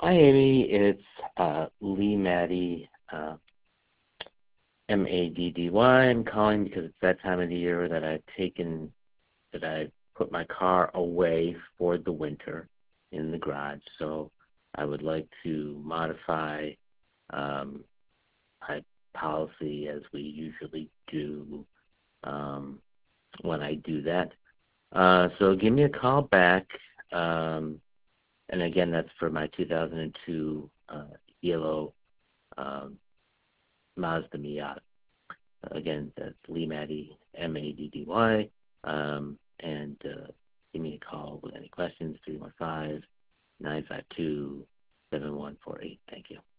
Hi, Amy. It's Lee Maddie, Maddy. I'm calling because it's that time of the year that I put my car away for the winter in the garage. So I would like to modify um, my policy as we usually do um, when I do that. So give me a call back. Um, and again, that's for my 2002 yellow um, Mazda Miata. Again, that's Lee Maddie, Maddy. And give me a call with any questions, 315-952-7148. Thank you.